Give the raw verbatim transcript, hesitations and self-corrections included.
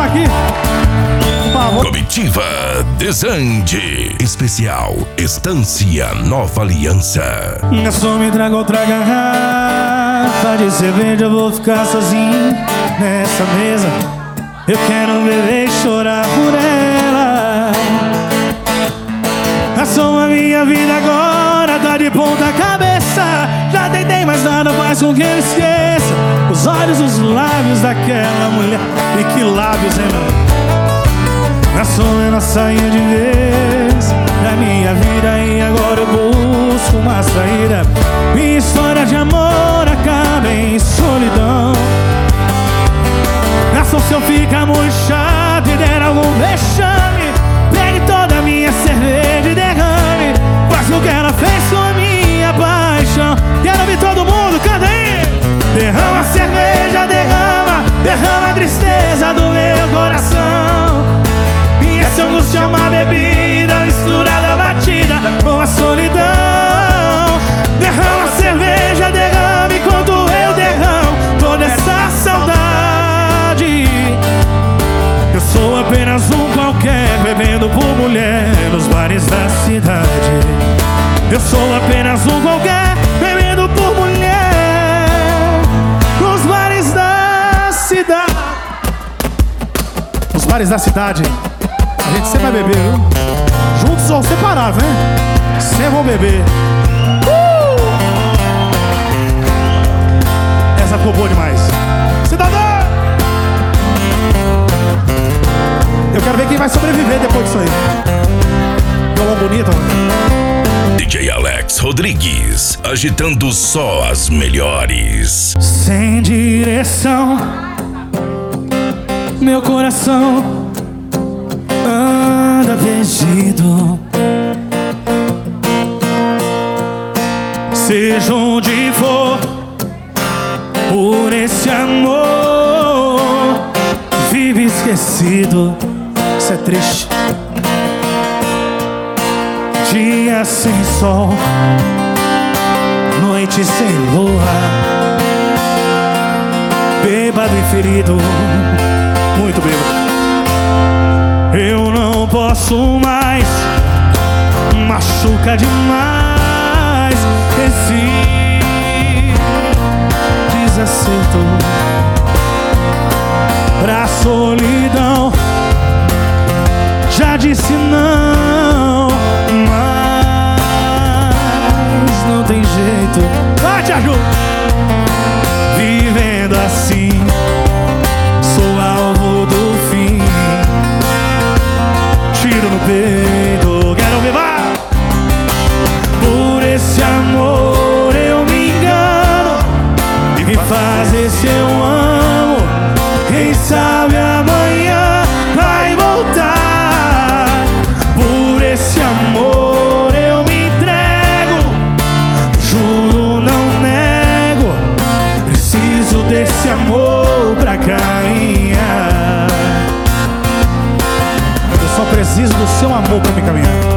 aqui. Por favor. Comitiva Desande. Especial Estância Nova Aliança. Garçom, me traga outra garrafa de cerveja. Eu vou ficar sozinho nessa mesa. Eu quero beber e chorar por ela. Garçom, a minha vida agora tá de ponta cabeça. Já tentei, mas nada faz com que eu esqueça os olhos, os lábios daquela mulher. E que lábios, hein, meu? Garçom, eu não saio de vez da minha vida e agora eu busco uma saída. Minha história de amor acaba em solidão. Garçom, se eu ficar muito chato e der algum vexame, pegue toda a minha cerveja e derrame. Faz o que ela fez com a minha paixão. Quero ouvir todo mundo, canta aí! Derrama a cerveja, derrama, derrama a tristeza do meu coração. E essa angústia é uma bebida misturada, batida com a solidão. Derrama a cerveja, derrama enquanto eu derramo toda essa saudade. Eu sou apenas um qualquer, bebendo por mulher nos bares da cidade. Eu sou apenas um qualquer, bebendo por mulher nos bares da cidade. Nos bares da cidade a gente sempre vai beber, viu? Juntos ou separados, né? Sempre vão beber. uh! Essa ficou boa demais. Cidadão! Eu quero ver quem vai sobreviver depois disso aí. Violão bonito. D J Alex Rodrigues, agitando só as melhores. Sem direção, meu coração anda perdido. Seja onde for, por esse amor vive esquecido. Isso é triste. Dia sem sol, noite sem lua, bêbado e ferido, muito bêbado. Eu não posso mais, machuca demais esse desacerto. Pra solidão já disse não, mas não tem jeito. Vai, te ajudo! Vivendo assim, sou alvo do fim. Tiro no peito, quero vivar. Por esse amor eu me engano e me fazer se eu amo. Quem sabe amanhã vai voltar. Por esse amor eu me entrego, juro, não nego. Preciso desse amor pra caminhar. Eu só preciso do seu amor pra me caminhar.